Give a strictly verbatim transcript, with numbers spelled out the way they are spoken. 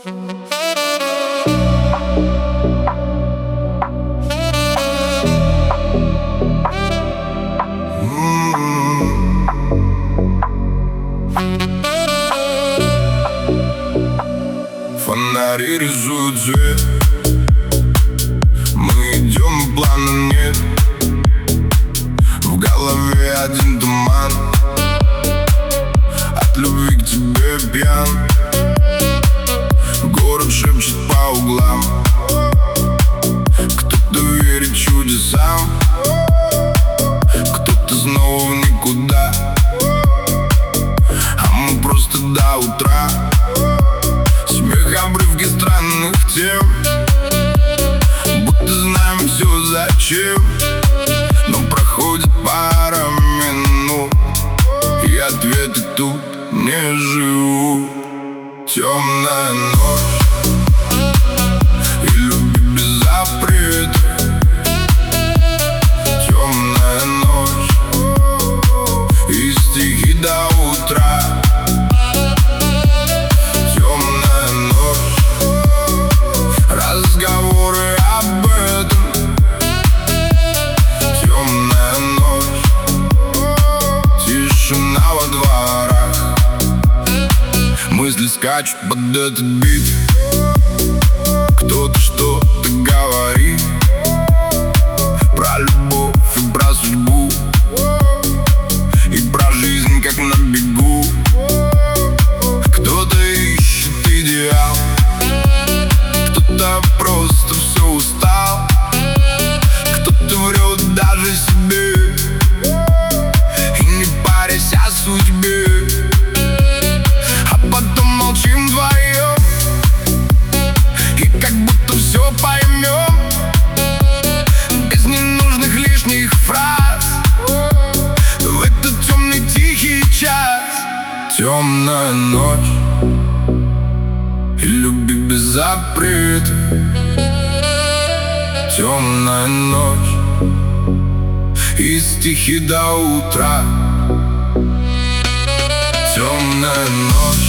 Фонари рисуют цвет, мы идем, и плана нет. В голове один туман, от любви к тебе пьян. Город шепчет по углам, кто-то верит чудесам, кто-то снова в никуда, а мы просто до утра. Смех, обрывки странных тем, будто знаем все зачем. Но проходит пара минут, и ответы тут не живут. Темная ночь и любви без запрета. Темная ночь и стихи до утра. Темная ночь, разговоры об этом. Темная ночь, тишина во дворах. Мысли скачут под этот бит, кто-то что-то говорит про любовь и про судьбу, и про жизнь как на бегу. Кто-то ищет идеал, кто-то просто все устал, кто-то врет даже себе и не парясь о судьбе. А потом молчим вдвоем и как будто все поймем, без ненужных лишних фраз, в этот темный тихий час. Темная ночь и любви без запрета. Темная ночь и стихи до утра. Темная ночь.